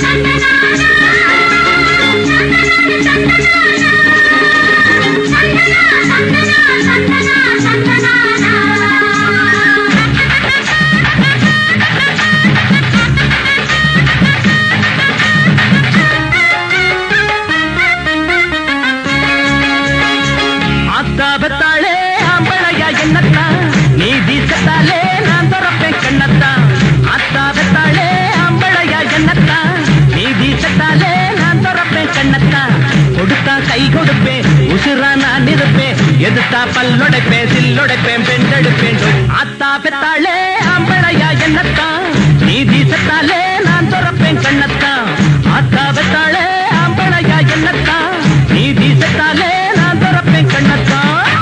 எதுத்தா பல்லொடைப்பேன் சில்லொடைப்பேன் பெண்டெடுப்பேன் அத்தா பெத்தாளே அம்பளையா என்னத்தான் நீதி செத்தாலே நான் துறப்பேன் கண்ணத்தான் அத்தா பெத்தாளே அம்பளையா என்னத்தான் நீதி செத்தாலே நான் துறப்பேன் கண்ணத்தான்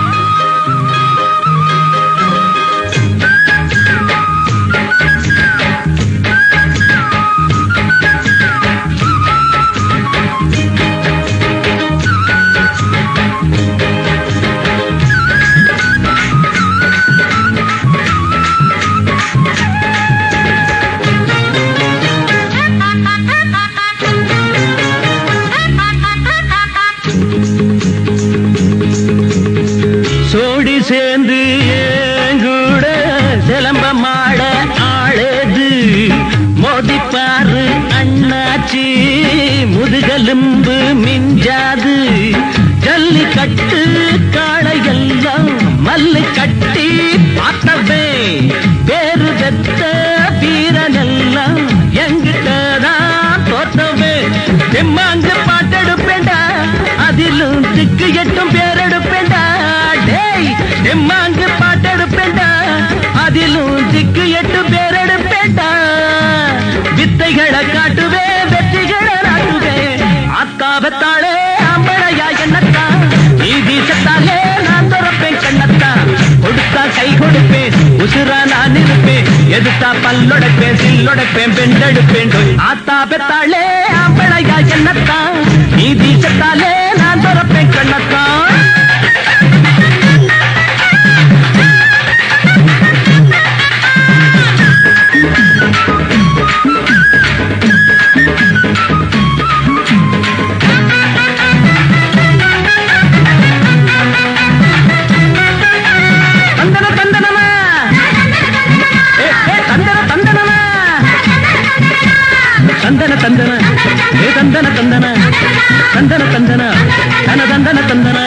சேர்ந்து கூட சிலம்ப மாட ஆளது மோதிப்பாரு அண்ணாச்சி முதுகெலும்பு மிஞ்சாது ஜல்லிக்கட்டு காளையெல்லாம் மல்லு கட்டி பார்த்தவே பேரு பெத்த வீரனெல்லாம் எங்கிட்டதான் தோற்றவே தெம்மாங்கு பாட்டெடுப்பேண்டா அதிலும் திக்கு எட்டும் பேரெடுப்பேண்டா எம்மாங்கு பாட்டெடுப்பேண்டா அதிலும் திக்கு எட்டு பேரெடுப்பேண்டா வித்தைகளை காட்டுவே வெற்றிகளை நாட்டுவே அக்காவத்தாளே அம்பளையா என்னத்தான் நீதி செத்தாலே நான் துறப்பேன் கண்ணத்தான் கொடுத்தா கை கொடுப்பேன் உசுரா நான் இருப்பேன் எதுத்தா பல்லொடைப்பேன் சில்லொடைப்பேன் பெண்டெடுப்பேன் ஆத்தா பெத்தாளே அம்பளையா என்னத்தான் நீதி செத்தாலே நான் துறப்பேன் கண்ணத்தான் தந்தன தந்தன ஏ தந்தன தந்தன தந்தன தந்தன தன தந்தன தந்தன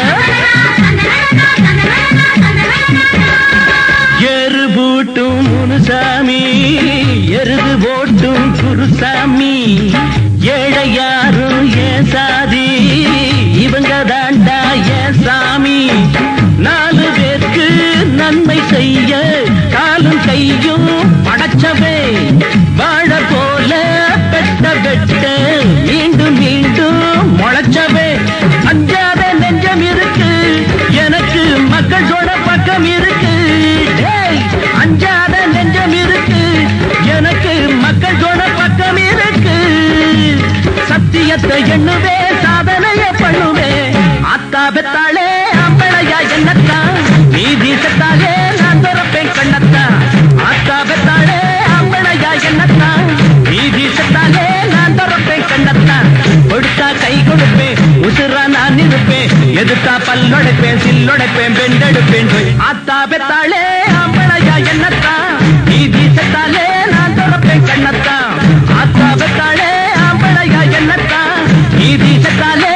எரு பூட்டும் முனுசாமி எருது போட்டும் குருசாமி ஏழை யாரும் ஏன் சாதி இவங்க தாண்டா ஏன் சாமி நாலு பேருக்கு நன்மை செய்ய காலும் கையும் படைச்சவே வாழ போல பெட்ட பெட்ட மீண்டும் மீண்டும் முளைச்சவே அஞ்சாத நெஞ்சம் இருக்கு எனக்கு மக்கள் சொன்ன பக்கம் இருக்கு அஞ்சாத நெஞ்சம் இருக்கு எனக்கு மக்கள் சொன்ன பக்கம் இருக்கு சத்தியத்தை எண்ணுவே சாதனைய பண்ணுவே அத்தா பெத்தாளே அம்பளையா என்னத்தான் நீதி செத்தாலே நான் துறப்பேன் கண்ணத்தான் அத்தா பெத்தாளே அம்பளையா என்னத்தான் நீதி செத்தாலே நான் துறப்பேன் கண்ணத்தான் கொடுத்தா கை கொடுப்பேன் உசுரா நான் இருப்பேன் எதுத்தா பல்லொடைப்பேன் சில்லொடைப்பேன் பெண்டெடுப்பேன் அத்தா பெத்தாளே அம்பளையா என்னத்தான் நீதி செத்தாலே நான் துறப்பேன் கண்ணத்தான் அத்தா பெத்தாளே அம்பளையா என்னத்தான் நீதி செத்தாலே